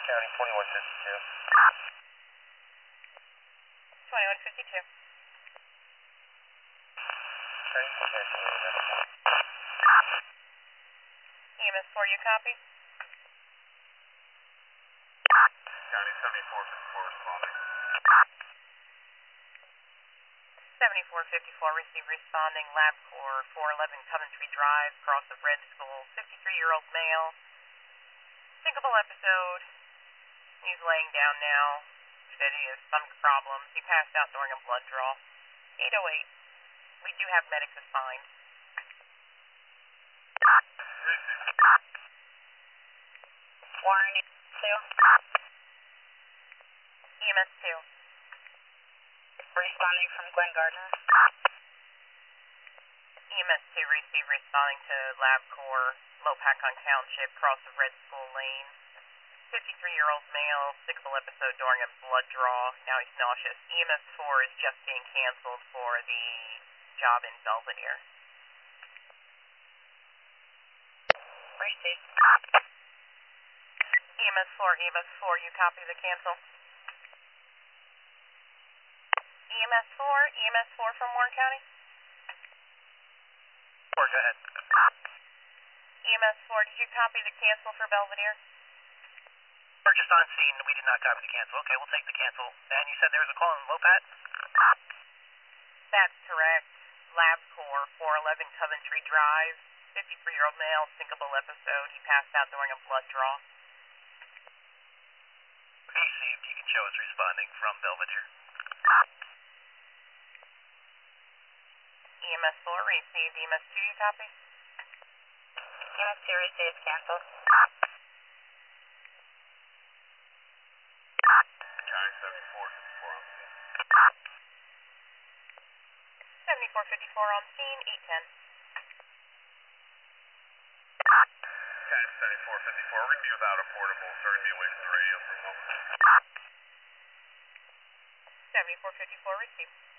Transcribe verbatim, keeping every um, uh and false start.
County, twenty-one fifty-two. twenty-one fifty-two. Okay, cancel E M S. E M S four, you copy? County, seventy-four fifty-four responding. seventy-four fifty-four, receive responding, LabCorp, four eleven Coventry Drive, cross of Red School, fifty-three-year-old male, syncopal episode. He's laying down now. Said he has stomach problems. He passed out during a blood draw. eight oh eight. We do have medics assigned. Warren, two. E M S two. Responding from Glen Gardner. E M S two, receive responding to LabCorp, Lopakon Township, cross of Red School Lane. fifty-three-year-old male, syncopal episode during a blood draw. Now he's nauseous. E M S four is just being canceled for the job in Belvedere. Receive. E M S four, E M S four, you copy the cancel? E M S four, E M S four from Warren County? Four, go ahead. E M S four, did you copy the cancel for Belvedere? We're just on scene. We did not copy the cancel. Okay, we'll take the cancel. And you said there was a call in Lopat? That's correct. LabCorp, four eleven Coventry Drive, fifty-three-year-old male, syncopal episode. He passed out during a blood draw. Received. You can show us responding from Belvedere. E M S four received. E M S two, you copy? E M S two received, canceled. County, seventy-four fifty-four on scene. seventy-four fifty-four on scene, eight ten. County, seventy-four fifty-four. We're going to be without a portable, so we're going to be away from the radio for a moment. seventy-four fifty-four received.